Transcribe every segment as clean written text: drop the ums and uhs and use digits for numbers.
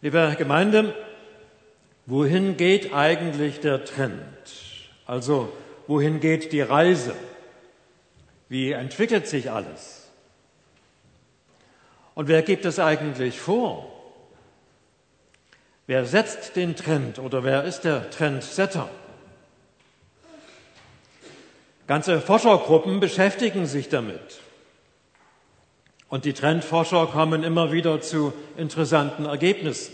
Liebe Gemeinde, wohin geht eigentlich der Trend? Also, wohin geht die Reise? Wie entwickelt sich alles? Und wer gibt es eigentlich vor? Wer setzt den Trend oder wer ist der Trendsetter? Ganze Forschergruppen beschäftigen sich damit. Und die Trendforscher kommen immer wieder zu interessanten Ergebnissen.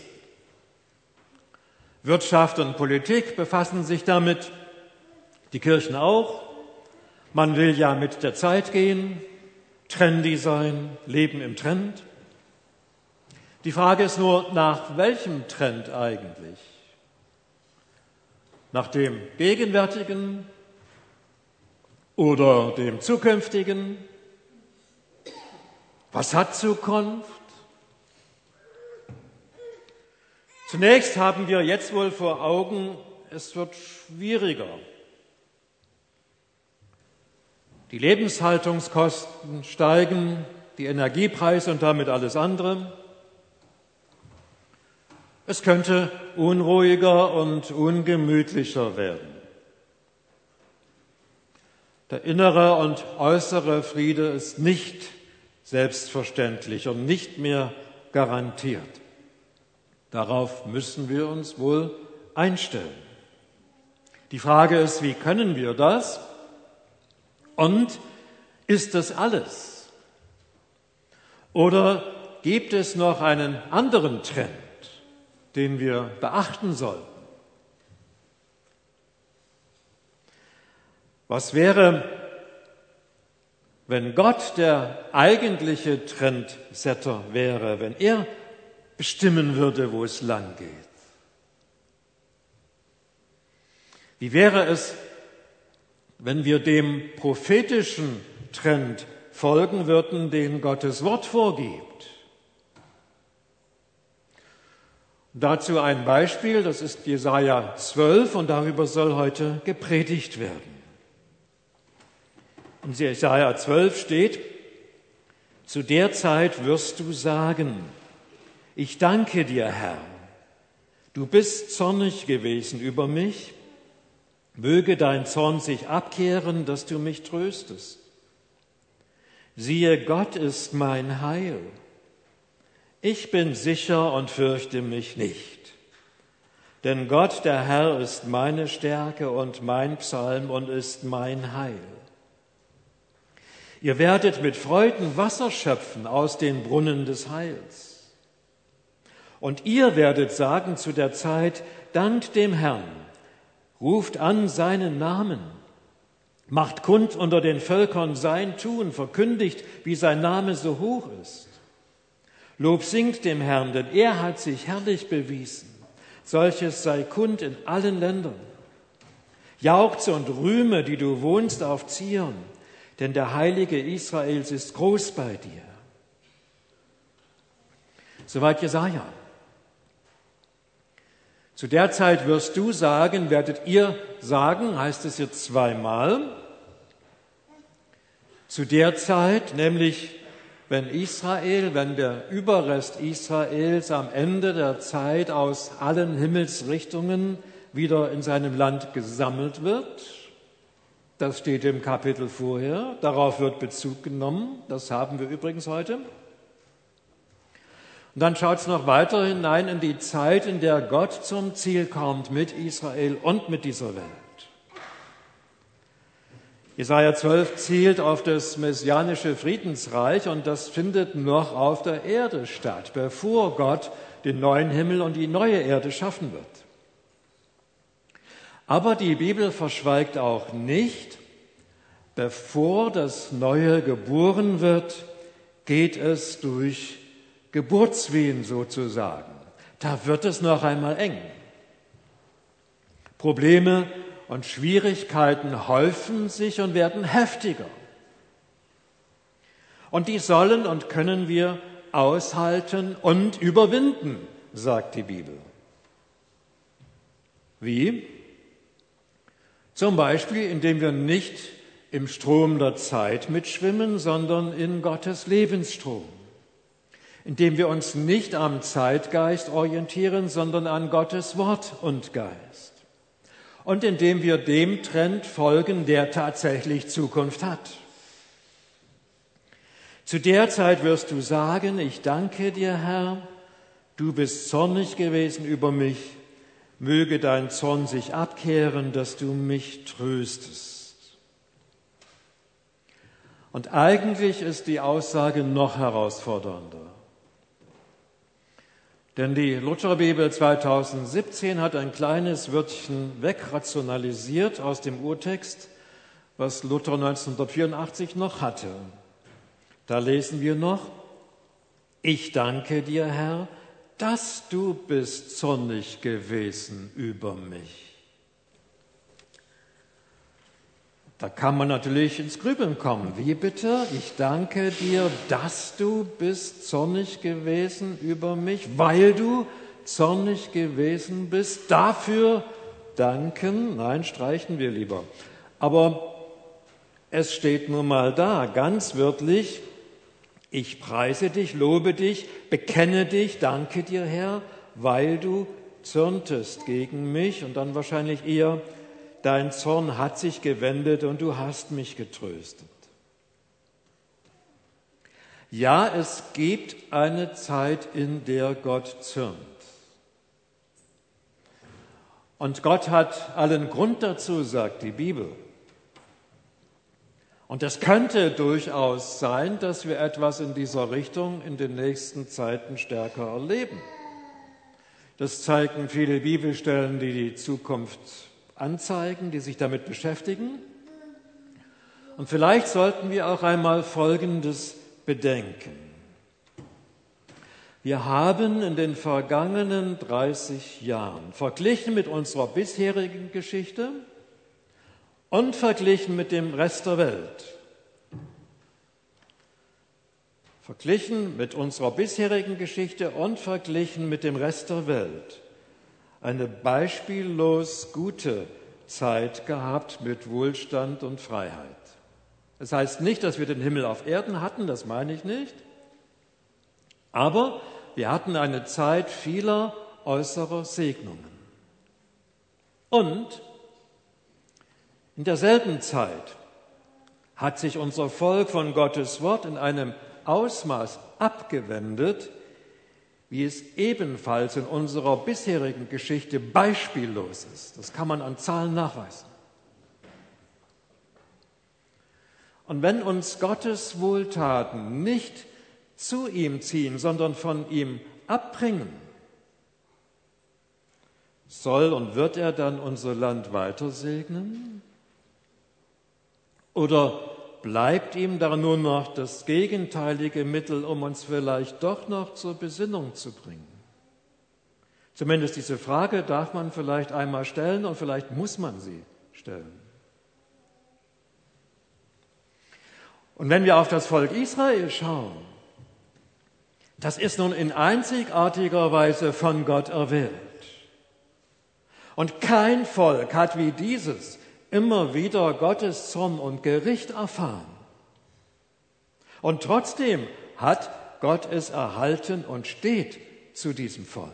Wirtschaft und Politik befassen sich damit, die Kirchen auch. Man will ja mit der Zeit gehen, trendy sein, leben im Trend. Die Frage ist nur, nach welchem Trend eigentlich? Nach dem gegenwärtigen oder dem zukünftigen? Was hat Zukunft? Zunächst haben wir jetzt wohl vor Augen, es wird schwieriger. Die Lebenshaltungskosten steigen, die Energiepreise und damit alles andere. Es könnte unruhiger und ungemütlicher werden. Der innere und äußere Friede ist nicht selbstverständlich und nicht mehr garantiert. Darauf müssen wir uns wohl einstellen. Die Frage ist, wie können wir das? Und ist das alles? Oder gibt es noch einen anderen Trend, den wir beachten sollten? Was wäre, wenn Gott der eigentliche Trendsetter wäre, wenn er bestimmen würde, wo es lang geht? Wie wäre es, wenn wir dem prophetischen Trend folgen würden, den Gottes Wort vorgibt? Dazu ein Beispiel, das ist Jesaja 12 und darüber soll heute gepredigt werden. In Jesaja 12 steht: Zu der Zeit wirst du sagen, ich danke dir, Herr, du bist zornig gewesen über mich, möge dein Zorn sich abkehren, dass du mich tröstest. Siehe, Gott ist mein Heil. Ich bin sicher und fürchte mich nicht. Denn Gott, der Herr, ist meine Stärke und mein Psalm und ist mein Heil. Ihr werdet mit Freuden Wasser schöpfen aus den Brunnen des Heils. Und ihr werdet sagen zu der Zeit, dankt dem Herrn, ruft an seinen Namen, macht kund unter den Völkern sein Tun, verkündigt, wie sein Name so hoch ist. Lob singt dem Herrn, denn er hat sich herrlich bewiesen. Solches sei kund in allen Ländern. Jauchze und rühme, die du wohnst auf Zion, denn der Heilige Israels ist groß bei dir. Soweit Jesaja. Zu der Zeit wirst du sagen, werdet ihr sagen, heißt es jetzt zweimal. Zu der Zeit, nämlich wenn der Überrest Israels am Ende der Zeit aus allen Himmelsrichtungen wieder in seinem Land gesammelt wird. Das steht im Kapitel vorher, darauf wird Bezug genommen, das haben wir übrigens heute. Und dann schaut es noch weiter hinein in die Zeit, in der Gott zum Ziel kommt mit Israel und mit dieser Welt. Jesaja 12 zielt auf das messianische Friedensreich und das findet noch auf der Erde statt, bevor Gott den neuen Himmel und die neue Erde schaffen wird. Aber die Bibel verschweigt auch nicht, bevor das Neue geboren wird, geht es durch Geburtswehen sozusagen. Da wird es noch einmal eng. Probleme und Schwierigkeiten häufen sich und werden heftiger. Und die sollen und können wir aushalten und überwinden, sagt die Bibel. Wie? Zum Beispiel, indem wir nicht im Strom der Zeit mitschwimmen, sondern in Gottes Lebensstrom. indem wir uns nicht am Zeitgeist orientieren, sondern an Gottes Wort und Geist. Und indem wir dem Trend folgen, der tatsächlich Zukunft hat. Zu der Zeit wirst du sagen, ich danke dir, Herr, du bist zornig gewesen über mich, möge dein Zorn sich abkehren, dass du mich tröstest. Und eigentlich ist die Aussage noch herausfordernder. Denn die Lutherbibel 2017 hat ein kleines Wörtchen wegrationalisiert aus dem Urtext, was Luther 1984 noch hatte. Da lesen wir noch, ich danke dir, Herr, dass du bist zornig gewesen über mich. Da kann man natürlich ins Grübeln kommen. Wie bitte? Ich danke dir, dass du bist zornig gewesen über mich, weil du zornig gewesen bist. Dafür danken? Nein, streichen wir lieber. Aber es steht nun mal da, ganz wörtlich, ich preise dich, lobe dich, bekenne dich, danke dir, Herr, weil du zürntest gegen mich und dann wahrscheinlich eher, dein Zorn hat sich gewendet und du hast mich getröstet. Ja, es gibt eine Zeit, in der Gott zürnt. Und Gott hat allen Grund dazu, sagt die Bibel. Und es könnte durchaus sein, dass wir etwas in dieser Richtung in den nächsten Zeiten stärker erleben. Das zeigen viele Bibelstellen, die die Zukunft anzeigen, die sich damit beschäftigen. Und vielleicht sollten wir auch einmal Folgendes bedenken. Wir haben in den vergangenen 30 Jahren verglichen mit unserer bisherigen Geschichte und verglichen mit dem Rest der Welt. Verglichen mit unserer bisherigen Geschichte und verglichen mit dem Rest der Welt. Eine beispiellos gute Zeit gehabt mit Wohlstand und Freiheit. Das heißt nicht, dass wir den Himmel auf Erden hatten, das meine ich nicht. Aber wir hatten eine Zeit vieler äußerer Segnungen. Und in derselben Zeit hat sich unser Volk von Gottes Wort in einem Ausmaß abgewendet, wie es ebenfalls in unserer bisherigen Geschichte beispiellos ist. Das kann man an Zahlen nachweisen. Und wenn uns Gottes Wohltaten nicht zu ihm ziehen, sondern von ihm abbringen, soll und wird er dann unser Land weiter segnen? Oder bleibt ihm da nur noch das gegenteilige Mittel, um uns vielleicht doch noch zur Besinnung zu bringen? Zumindest diese Frage darf man vielleicht einmal stellen und vielleicht muss man sie stellen. Und wenn wir auf das Volk Israel schauen, das ist nun in einzigartiger Weise von Gott erwählt. Und kein Volk hat wie dieses immer wieder Gottes Zorn und Gericht erfahren. Und trotzdem hat Gott es erhalten und steht zu diesem Volk.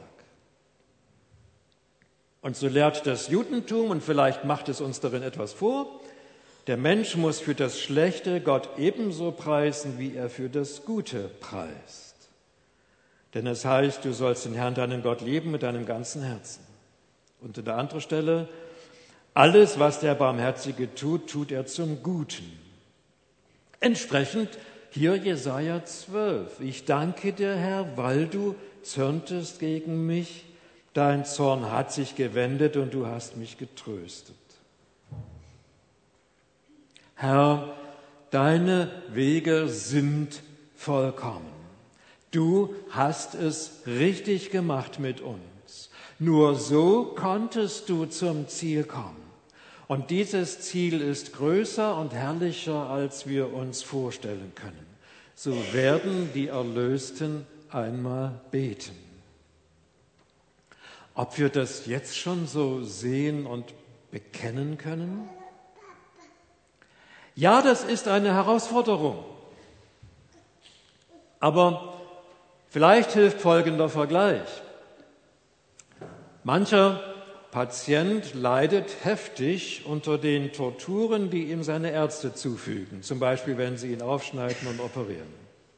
Und so lehrt das Judentum, und vielleicht macht es uns darin etwas vor, der Mensch muss für das Schlechte Gott ebenso preisen, wie er für das Gute preist. Denn es heißt, du sollst den Herrn, deinen Gott, lieben mit deinem ganzen Herzen. Und an der anderen Stelle, alles, was der Barmherzige tut, tut er zum Guten. Entsprechend hier Jesaja 12. Ich danke dir, Herr, weil du zürntest gegen mich. Dein Zorn hat sich gewendet und du hast mich getröstet. Herr, deine Wege sind vollkommen. Du hast es richtig gemacht mit uns. Nur so konntest du zum Ziel kommen. Und dieses Ziel ist größer und herrlicher, als wir uns vorstellen können. So werden die Erlösten einmal beten. Ob wir das jetzt schon so sehen und bekennen können? Ja, das ist eine Herausforderung. Aber Vielleicht hilft folgender Vergleich. Mancher Patient leidet heftig unter den Torturen, die ihm seine Ärzte zufügen, zum Beispiel wenn sie ihn aufschneiden und operieren.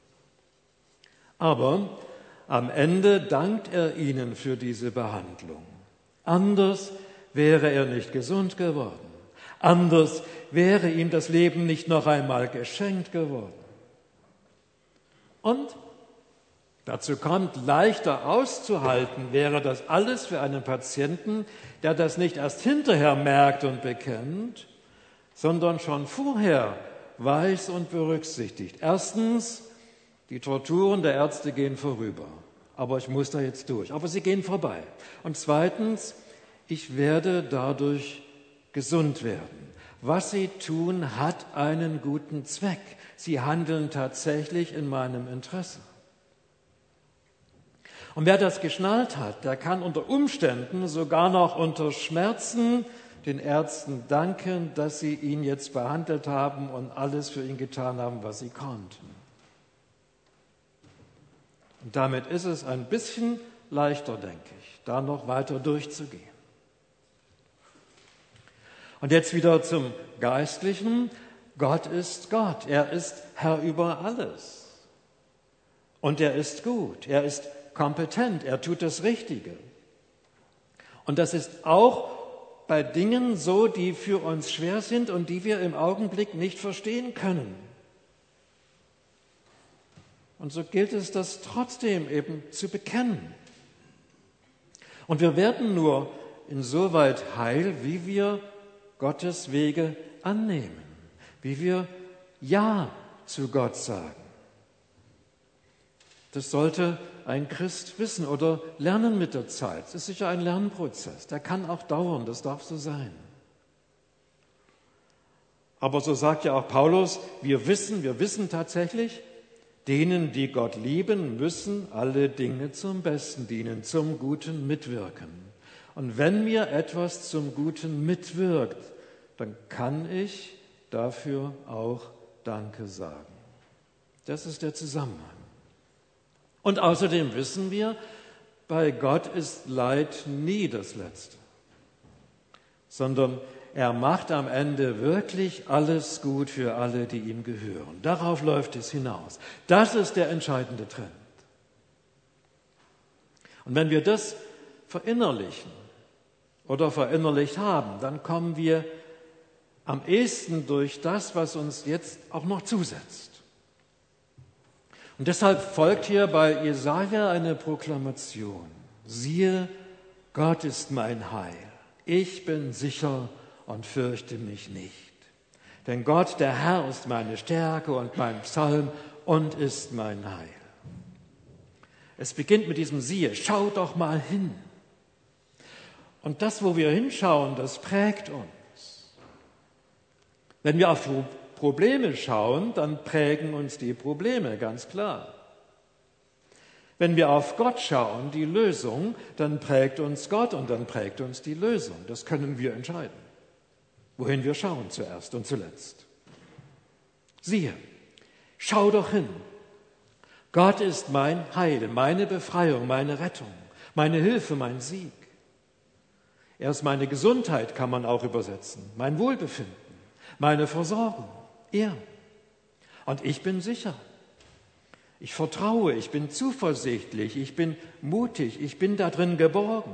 Aber am Ende dankt er ihnen für diese Behandlung. Anders wäre er nicht gesund geworden. Anders wäre ihm das Leben nicht noch einmal geschenkt geworden. Und dazu kommt, leichter auszuhalten wäre das alles für einen Patienten, der das nicht erst hinterher merkt und bekennt, sondern schon vorher weiß und berücksichtigt. Erstens, die Torturen der Ärzte gehen vorüber, aber ich muss da jetzt durch. Aber sie gehen vorbei. Und zweitens, ich werde dadurch gesund werden. Was sie tun, hat einen guten Zweck. Sie handeln tatsächlich in meinem Interesse. Und wer das geschnallt hat, der kann unter Umständen sogar noch unter Schmerzen den Ärzten danken, dass sie ihn jetzt behandelt haben und alles für ihn getan haben, was sie konnten. Und damit ist es ein bisschen leichter, denke ich, da noch weiter durchzugehen. Und jetzt wieder zum Geistlichen. Gott ist Gott. Er ist Herr über alles. Und er ist gut. Er ist kompetent. Er tut das Richtige. Und das ist auch bei Dingen so, die für uns schwer sind und die wir im Augenblick nicht verstehen können. Und so gilt es, das trotzdem eben zu bekennen. Und wir werden nur insoweit heil, wie wir Gottes Wege annehmen, wie wir Ja zu Gott sagen. Das sollte ein Christ wissen oder lernen mit der Zeit. Es ist sicher ein Lernprozess, der kann auch dauern, das darf so sein. Aber so sagt ja auch Paulus, wir wissen tatsächlich, denen, die Gott lieben, müssen alle Dinge zum Besten dienen, zum Guten mitwirken. Und wenn mir etwas zum Guten mitwirkt, dann kann ich dafür auch Danke sagen. Das ist der Zusammenhang. Und außerdem wissen wir, bei Gott ist Leid nie das Letzte, sondern er macht am Ende wirklich alles gut für alle, die ihm gehören. Darauf läuft es hinaus. Das ist der entscheidende Trend. Und wenn wir das verinnerlichen oder verinnerlicht haben, dann kommen wir am ehesten durch das, was uns jetzt auch noch zusetzt. Und deshalb folgt hier bei Jesaja eine Proklamation. Siehe, Gott ist mein Heil. Ich bin sicher und fürchte mich nicht. Denn Gott, der Herr, ist meine Stärke und mein Psalm und ist mein Heil. Es beginnt mit diesem Siehe. Schau doch mal hin. Und das, wo wir hinschauen, das prägt uns. Wenn wir auf Probleme schauen, dann prägen uns die Probleme, ganz klar. Wenn wir auf Gott schauen, die Lösung, dann prägt uns Gott und dann prägt uns die Lösung. Das können wir entscheiden, wohin wir schauen zuerst und zuletzt. Siehe, schau doch hin. Gott ist mein Heil, meine Befreiung, meine Rettung, meine Hilfe, mein Sieg. Er ist meine Gesundheit, kann man auch übersetzen, mein Wohlbefinden, meine Versorgung. Er. Und ich bin sicher. Ich vertraue, ich bin zuversichtlich, ich bin mutig, ich bin da drin geborgen.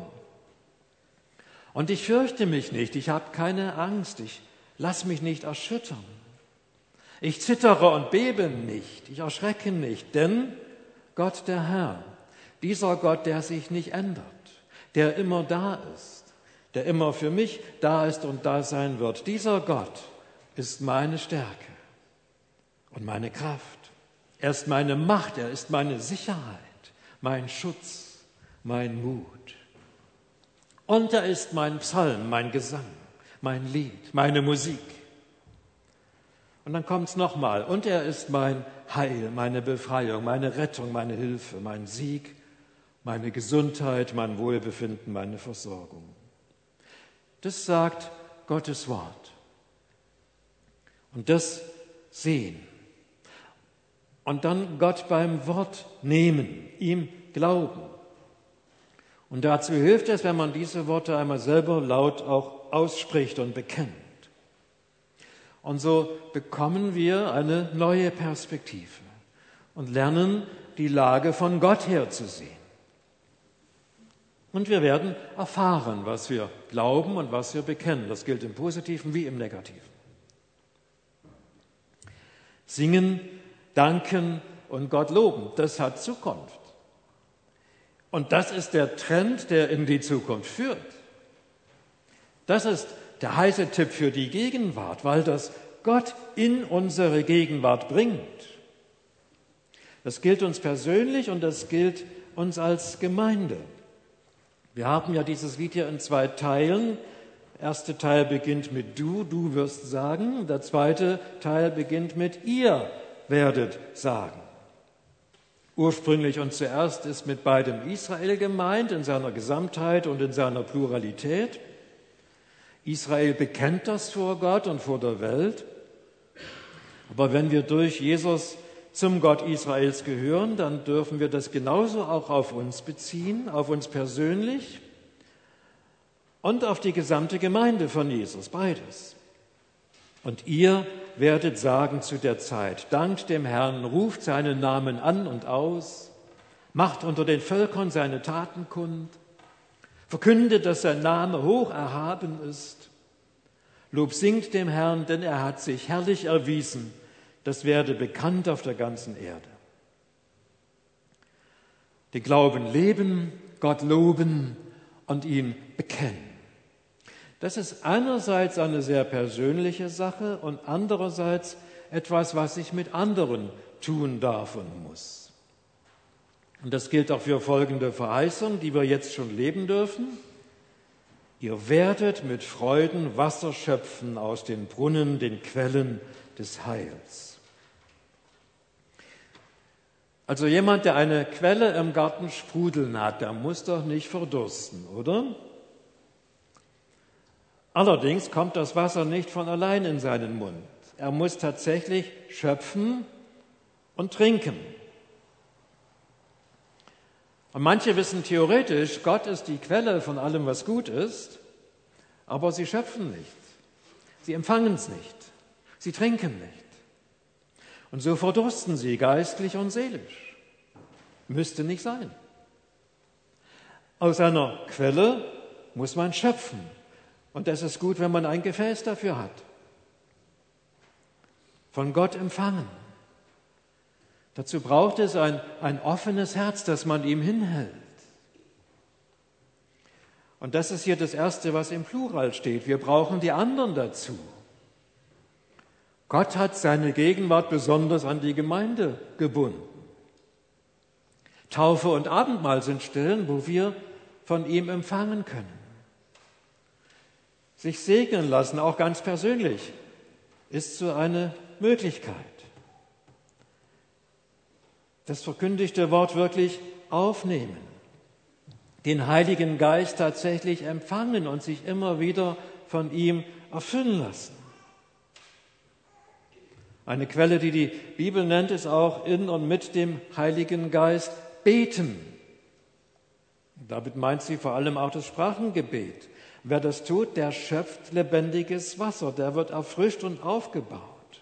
Und ich fürchte mich nicht, ich habe keine Angst, ich lasse mich nicht erschüttern. Ich zittere und bebe nicht, ich erschrecke nicht, denn Gott der Herr, dieser Gott, der sich nicht ändert, der immer da ist, der immer für mich da ist und da sein wird, dieser Gott ist meine Stärke und meine Kraft. Er ist meine Macht, er ist meine Sicherheit, mein Schutz, mein Mut. Und er ist mein Psalm, mein Gesang, mein Lied, meine Musik. Und dann kommt es nochmal. Und er ist mein Heil, meine Befreiung, meine Rettung, meine Hilfe, mein Sieg, meine Gesundheit, mein Wohlbefinden, meine Versorgung. Das sagt Gottes Wort. Und das sehen. und dann Gott beim Wort nehmen, ihm glauben. Und dazu hilft es, wenn man diese Worte einmal selber laut auch ausspricht und bekennt. Und so bekommen wir eine neue Perspektive und lernen, die Lage von Gott her zu sehen. Und wir werden erfahren, was wir glauben und was wir bekennen. Das gilt im Positiven wie im Negativen. Singen, danken und Gott loben, das hat Zukunft. Und das ist der Trend, der in die Zukunft führt. Das ist der heiße Tipp für die Gegenwart, weil das Gott in unsere Gegenwart bringt. Das gilt uns persönlich und das gilt uns als Gemeinde. Wir haben ja dieses Lied hier in 2 Teilen. Der erste Teil beginnt mit du wirst sagen. Der zweite Teil beginnt mit ihr werdet sagen. Ursprünglich und zuerst ist mit beidem Israel gemeint, in seiner Gesamtheit und in seiner Pluralität. Israel bekennt das vor Gott und vor der Welt. Aber wenn wir durch Jesus zum Gott Israels gehören, dann dürfen wir das genauso auch auf uns beziehen, auf uns persönlich und auf die gesamte Gemeinde von Jesus, beides. Und ihr werdet sagen zu der Zeit, dankt dem Herrn, ruft seinen Namen an und aus, macht unter den Völkern seine Taten kund, verkündet, dass sein Name hoch erhaben ist. Lob singt dem Herrn, denn er hat sich herrlich erwiesen. Das werde bekannt auf der ganzen Erde. Den Glauben leben, Gott loben und ihn bekennen. Das ist einerseits eine sehr persönliche Sache und andererseits etwas, was ich mit anderen tun darf und muss. Und das gilt auch für folgende Verheißung, die wir jetzt schon leben dürfen. Ihr werdet mit Freuden Wasser schöpfen aus den Brunnen, den Quellen des Heils. Also jemand, der eine Quelle im Garten sprudeln hat, der muss doch nicht verdursten, oder? Allerdings kommt das Wasser nicht von allein in seinen Mund. Er muss tatsächlich schöpfen und trinken. Und manche wissen theoretisch, Gott ist die Quelle von allem, was gut ist, aber sie schöpfen nicht. Sie empfangen es nicht. Sie trinken nicht. Und so verdursten sie geistlich und seelisch. Müsste nicht sein. Aus einer Quelle muss man schöpfen. Und das ist gut, wenn man ein Gefäß dafür hat. Von Gott empfangen. Dazu braucht es ein offenes Herz, das man ihm hinhält. Und das ist hier das Erste, was im Plural steht. Wir brauchen die anderen dazu. Gott hat seine Gegenwart besonders an die Gemeinde gebunden. Taufe und Abendmahl sind Stellen, wo wir von ihm empfangen können. Sich segnen lassen, auch ganz persönlich, ist so eine Möglichkeit. Das verkündigte Wort wirklich aufnehmen, den Heiligen Geist tatsächlich empfangen und sich immer wieder von ihm erfüllen lassen. Eine Quelle, die die Bibel nennt, ist auch in und mit dem Heiligen Geist beten. Damit meint sie vor allem auch das Sprachengebet. Wer das tut, der schöpft lebendiges Wasser, der wird erfrischt und aufgebaut.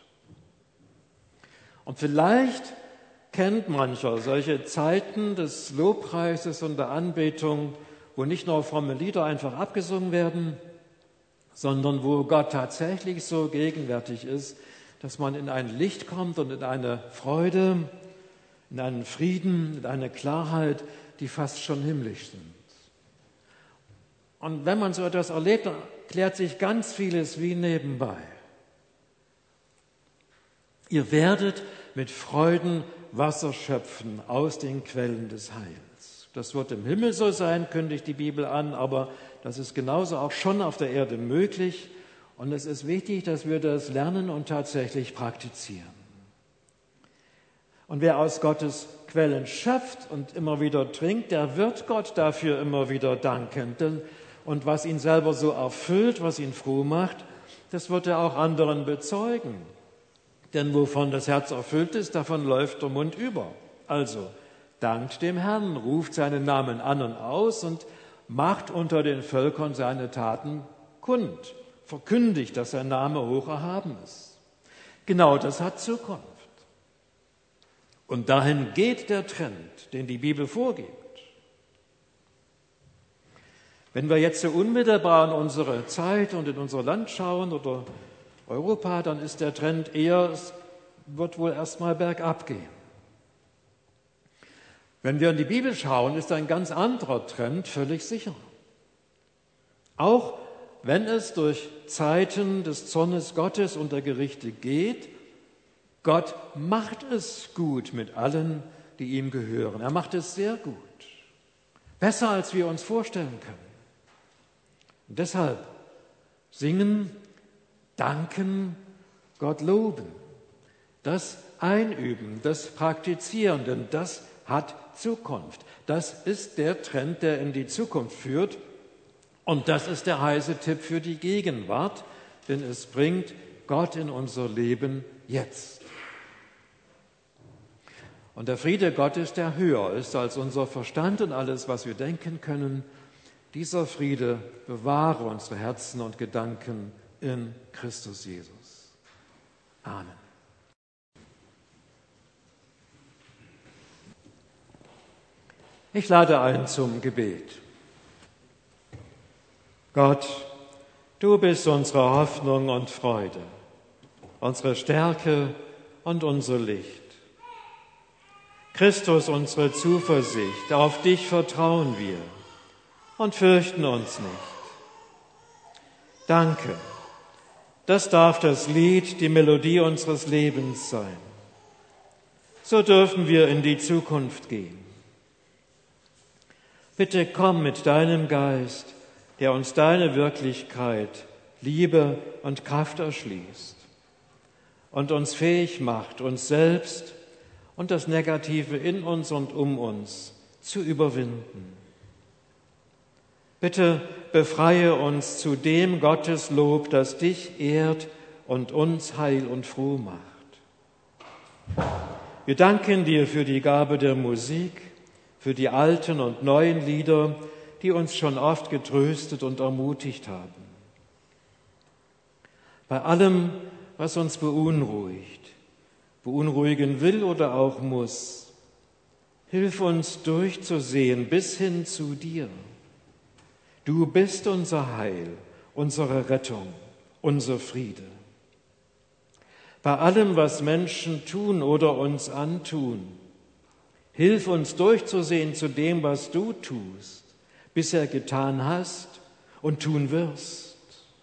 Und vielleicht kennt mancher solche Zeiten des Lobpreises und der Anbetung, wo nicht nur fromme Lieder einfach abgesungen werden, sondern wo Gott tatsächlich so gegenwärtig ist, dass man in ein Licht kommt und in eine Freude, in einen Frieden, in eine Klarheit, die fast schon himmlisch sind. Und wenn man so etwas erlebt, dann klärt sich ganz vieles wie nebenbei. Ihr werdet mit Freuden Wasser schöpfen aus den Quellen des Heils. Das wird im Himmel so sein, kündigt die Bibel an, aber das ist genauso auch schon auf der Erde möglich. Und es ist wichtig, dass wir das lernen und tatsächlich praktizieren. Und wer aus Gottes Quellen schöpft und immer wieder trinkt, der wird Gott dafür immer wieder danken. Und was ihn selber so erfüllt, was ihn froh macht, das wird er auch anderen bezeugen. Denn wovon das Herz erfüllt ist, davon läuft der Mund über. Also, dankt dem Herrn, ruft seinen Namen an und aus und macht unter den Völkern seine Taten kund, verkündigt, dass sein Name hoch erhaben ist. Genau das hat Zukunft. Und dahin geht der Trend, den die Bibel vorgibt. Wenn wir jetzt so unmittelbar in unsere Zeit und in unser Land schauen oder Europa, dann ist der Trend eher, es wird wohl erstmal bergab gehen. Wenn wir in die Bibel schauen, ist ein ganz anderer Trend völlig sicher. Auch wenn es durch Zeiten des Zornes Gottes und der Gerichte geht, Gott macht es gut mit allen, die ihm gehören. Er macht es sehr gut. Besser, als wir uns vorstellen können. Und deshalb singen, danken, Gott loben. Das Einüben, das Praktizieren, denn das hat Zukunft. Das ist der Trend, der in die Zukunft führt. Und das ist der heiße Tipp für die Gegenwart, denn es bringt Gott in unser Leben jetzt. Und der Friede Gottes, der höher ist als unser Verstand und alles, was wir denken können, dieser Friede bewahre unsere Herzen und Gedanken in Christus Jesus. Amen. Ich lade ein zum Gebet. Gott, du bist unsere Hoffnung und Freude, unsere Stärke und unser Licht. Christus, unsere Zuversicht, auf dich vertrauen wir und fürchten uns nicht. Danke, das darf das Lied, die Melodie unseres Lebens sein. So dürfen wir in die Zukunft gehen. Bitte komm mit deinem Geist, der uns deine Wirklichkeit, Liebe und Kraft erschließt und uns fähig macht, uns selbst und das Negative in uns und um uns zu überwinden. Bitte befreie uns zu dem Gotteslob, das dich ehrt und uns heil und froh macht. Wir danken dir für die Gabe der Musik, für die alten und neuen Lieder, die uns schon oft getröstet und ermutigt haben. Bei allem, was uns beunruhigt, beunruhigen will oder auch muss, hilf uns durchzusehen bis hin zu dir. Du bist unser Heil, unsere Rettung, unser Friede. Bei allem, was Menschen tun oder uns antun, hilf uns durchzusehen zu dem, was du tust, bisher getan hast und tun wirst.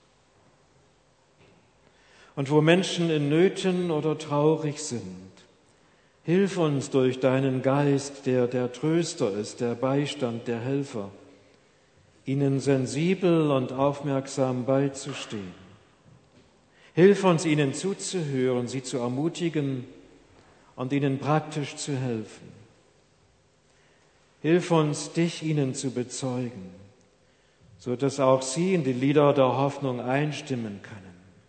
Und wo Menschen in Nöten oder traurig sind, hilf uns durch deinen Geist, der der Tröster ist, der Beistand, der Helfer, ihnen sensibel und aufmerksam beizustehen. Hilf uns, ihnen zuzuhören, sie zu ermutigen und ihnen praktisch zu helfen. Hilf uns, dich ihnen zu bezeugen, so dass auch sie in die Lieder der Hoffnung einstimmen können.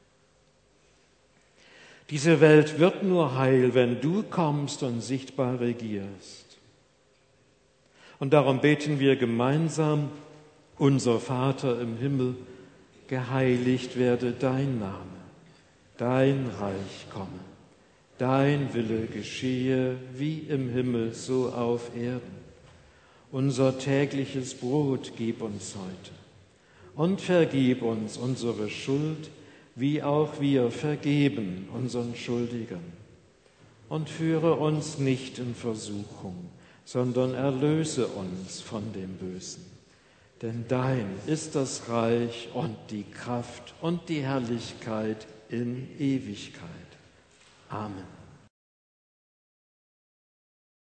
Diese Welt wird nur heil, wenn du kommst und sichtbar regierst. Und darum beten wir gemeinsam: Unser Vater im Himmel, geheiligt werde dein Name, dein Reich komme, dein Wille geschehe wie im Himmel, so auf Erden. Unser tägliches Brot gib uns heute und vergib uns unsere Schuld, wie auch wir vergeben unseren Schuldigern. Und führe uns nicht in Versuchung, sondern erlöse uns von dem Bösen. Denn dein ist das Reich und die Kraft und die Herrlichkeit in Ewigkeit. Amen.